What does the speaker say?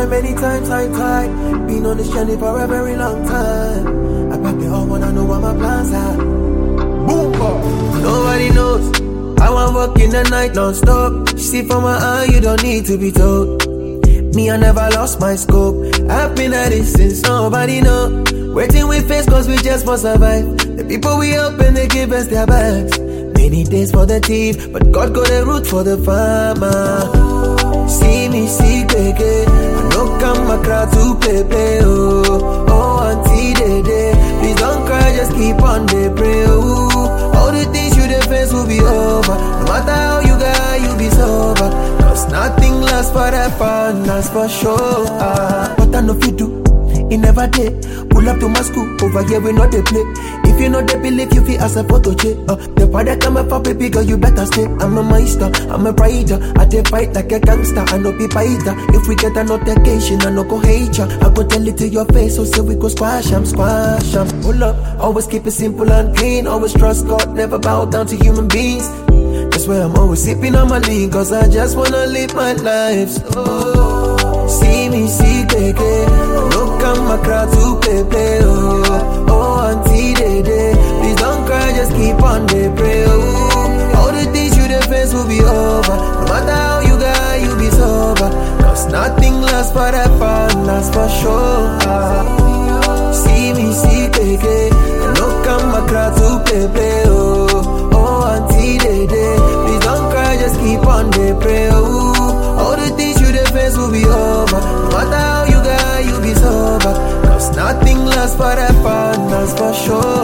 many times I tried. Been on this journey for a very long time. I bet they all wanna know what my plans are. Boom! Nobody knows how I work in the night non-stop. You see from my eye, you don't need to be told. Me, I never lost my scope. I've been at it since nobody know. Waiting we face cause we just must survive. The people we help and they give us their backs. Many days for the thief, but God got a root for the farmer. See me, see, keke. I know come a crowd to play, oh. Oh, auntie, day. Please don't cry, just keep on they pray, oh. All the things you dey face will be over. No matter how you got, you be sober. Cause nothing lasts forever, that's for sure. What I know if you do, it never did. Pull up to my school, over here we know they play. If you know they believe, you feel as a photo check. The father come up for baby girl, you better stay. I'm a maester, I'm a rider. I take fight like a gangster, I know be fighter. If we get a notification, I no go hate ya. I go tell it to your face, so say we go squash 'em. Pull up, always keep it simple and clean. Always trust God, never bow down to human beings. That's why I'm always sipping on my lean, cause I just wanna live my life. So, see me, see, keke. Look at my crowd to play, oh. Oh, auntie, day. Please don't cry, just keep on they pray, oh. All the things you dey face will be over. No matter how you got, you be sober. Cause nothing lasts forever, that's for sure. See me, see, keke. Look at my crowd to play, oh. Oh, auntie, day. Please don't cry, just keep on they pray, oh. All the things you dey face will be over. No matter how you got, you be sober. Cause nothing lasts forever, that's for sure.